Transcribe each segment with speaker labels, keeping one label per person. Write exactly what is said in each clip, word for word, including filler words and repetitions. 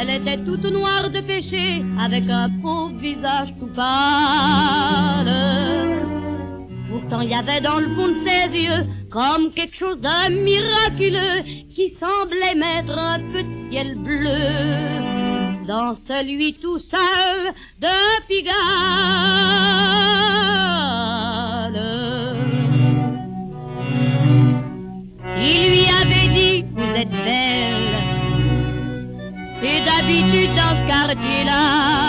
Speaker 1: Elle était toute noire de péché, avec un pauvre visage tout pâle. Pourtant il y avait dans le fond de ses yeux comme quelque chose de miraculeux qui semblait mettre un peu de ciel bleu dans celui tout seul de Pigalle. Il lui avait dit, vous êtes belle, et d'habitude dans ce quartier-là,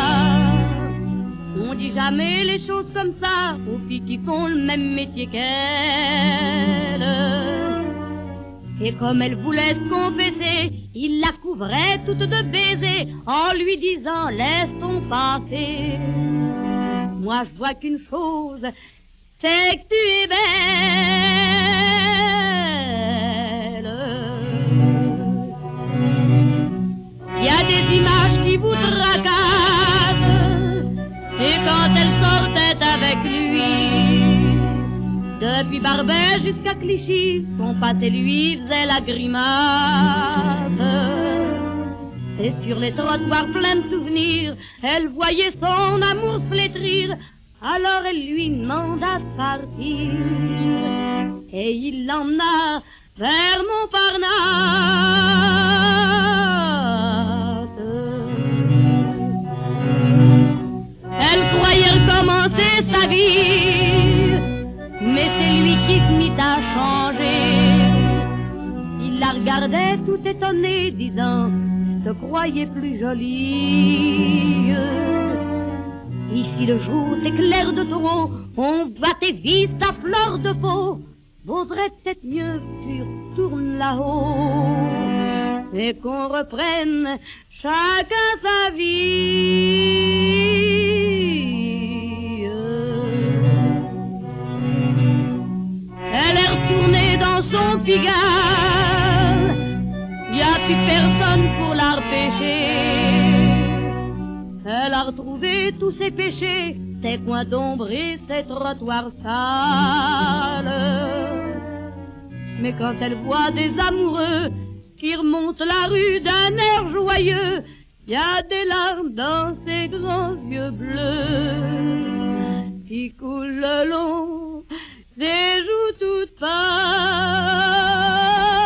Speaker 1: on dit jamais les choses comme ça aux filles qui font le même métier qu'elle. Et comme elle voulait se confesser, il la couvrait toute de baisers en lui disant laisse ton passer. Moi je vois qu'une chose, c'est que tu es belle. Il y a des images qui vous tracassent, et quand elle sortait avec lui, depuis Barbès jusqu'à Clichy, son pâté lui faisait la grimace. Et sur les trottoirs pleins de souvenirs, elle voyait son amour se flétrir. Alors elle lui demanda de partir, et il l'emmena vers Montparnasse. Elle croyait recommencer sa vie, mais c'est lui qui se mit à changer. Il la regardait tout étonné, disant « Je te croyais plus jolie ». Ici le jour s'éclaire de taureau, on voit tes vis, ta fleur de peau. Vaudrait peut-être mieux que tu retournes là-haut et qu'on reprenne chacun sa vie. Elle est retournée dans son Pigalle, y a plus personne pour la repêcher. Elle a retrouvé tous ses péchés, ses coins d'ombre et ses trottoirs sales. Mais quand elle voit des amoureux qui remontent la rue d'un air joyeux, y a des larmes dans ses grands yeux bleus qui coulent le long des joues toutes pâles.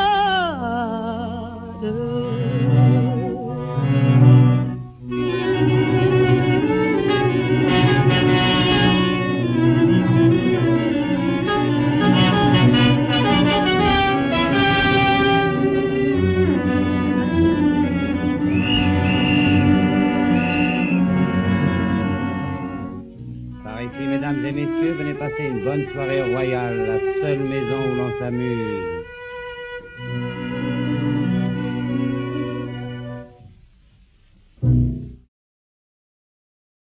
Speaker 2: Mesdames et messieurs, venez passer une bonne soirée royale, la seule maison où l'on s'amuse.